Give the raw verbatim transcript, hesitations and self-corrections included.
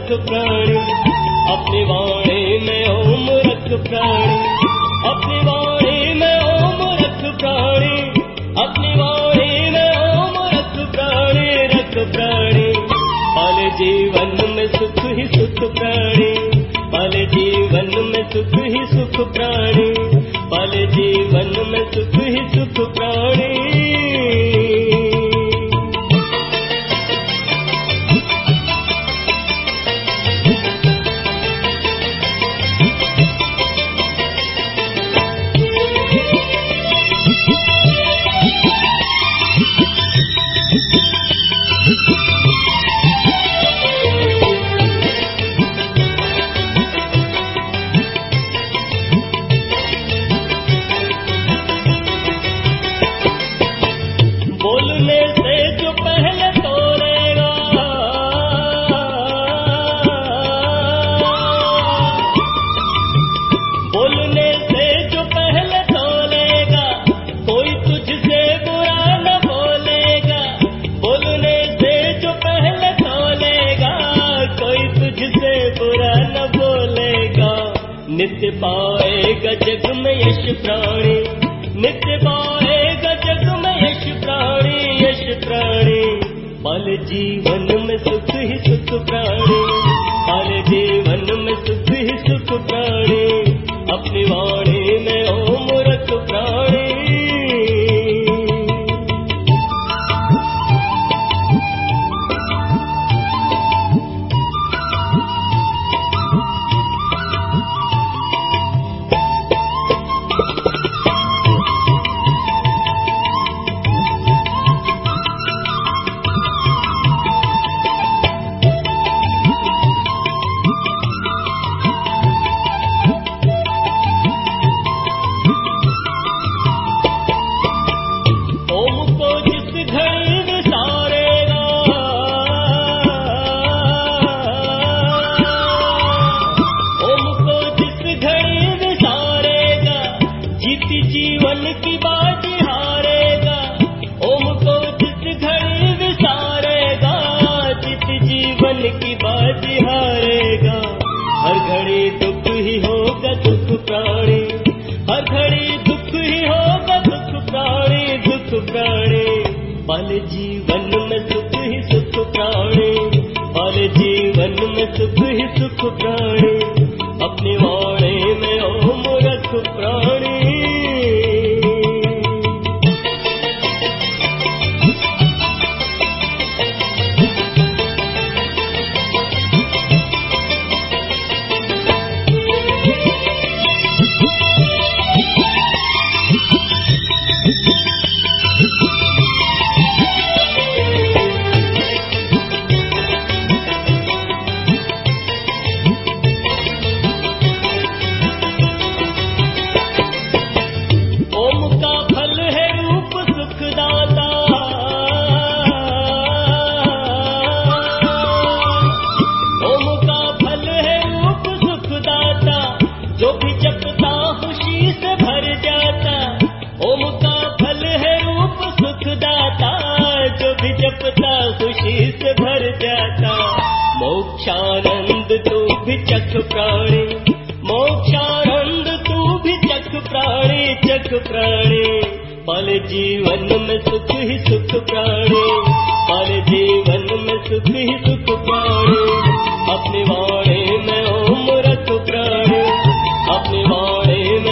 रख प्राणी, अपनी वाणी में ओम रख प्राणी, अपनी वाणी में ओम रख प्राणी, अपनी वाणी में ओम रख प्राणी, रख प्राणी। पल जीवन में सुख ही सुख प्राणी, पल जीवन में सुख ही सुख प्राणी, पल जीवन में सुख ही सुख प्राणी। बोलने से जो पहले तोड़ेगा, बोलने से जो पहले तोड़ेगा, कोई तुझसे बुरा न बोलेगा, बोलने से जो पहले तोड़ेगा, कोई तुझसे बुरा न बोलेगा। नित्य पाएगा जग में यश प्राणी, नित्य पाएगा जग में यश प्राणी, यश प्राणी। पल जीवन में सुख ही सुख प्राणी, पल जीवन में सुख ही सुख प्राणी, अपनी वाणी में ओम रख प्राणी। जीवन की बाजी हारेगा, ओम को जिस घड़ी विसारेगा, जित जीवन की बाजी हारेगा। हर घड़ी दुख ही होगा दुख प्राणी, हर घड़ी दुख ही होगा दुख प्राणी, दुख प्राणी। पल जीवन में सुख ही सुख प्राणी, पल जीवन में सुख ही सुख प्राणी, अपनी वाणी में ओम रख प्राणी। जो भी जपता खुशी से भर जाता, ओम का फल है रूप सुखदाता, जो भी जपता खुशी से भर जाता। मोक्षानंद तू भी चख प्राणी, मोक्षानंद तू भी चख प्राणी, चख प्राणी। पल जीवन में सुख ही सुख प्राणी, पल जीवन में सुख ही सुख प्राणी, अपनी वाणी में ओम रख प्राणी, अपनी वाणी में